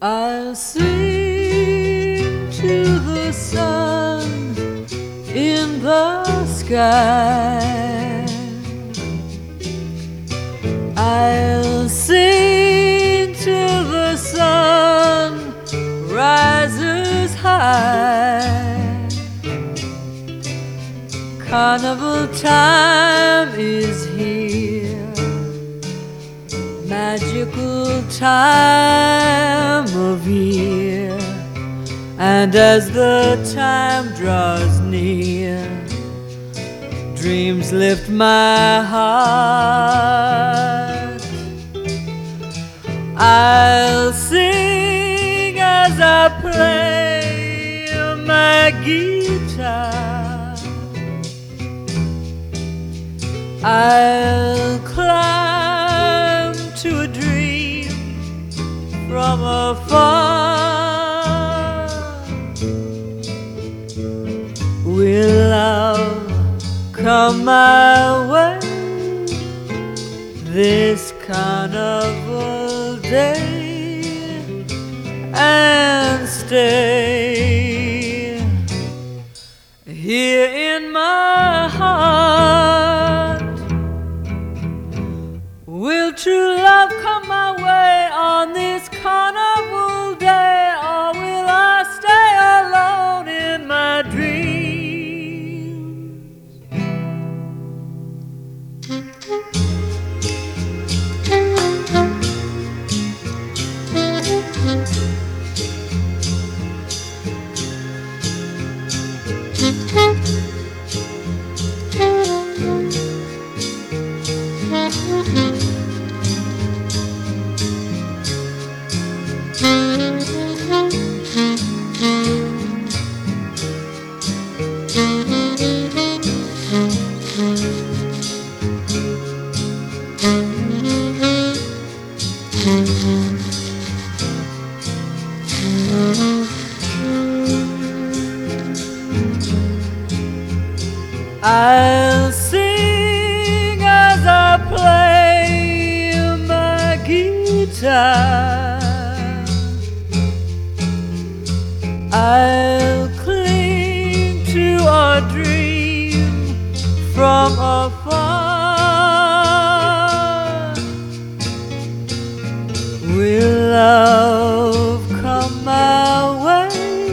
I'll sing to the sun in the sky. I'll sing till the sun rises high. Carnival time is here, magical time of year. And as the time draws near, dreams lift my heart. I'll sing as I play my guitar. I'll climb to a dream from afar. Will love come my way this carnival day and stay here in my heart? Will true love come my way on this carnival day, or will I stay alone in my dreams? I'll sing as I play my guitar. I'll cling to a dream from afar. Will love come my way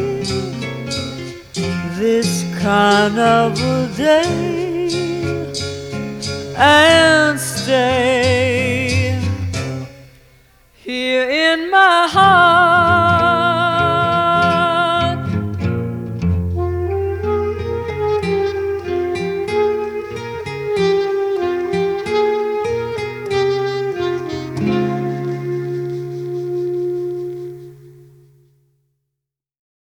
this carnival day and stay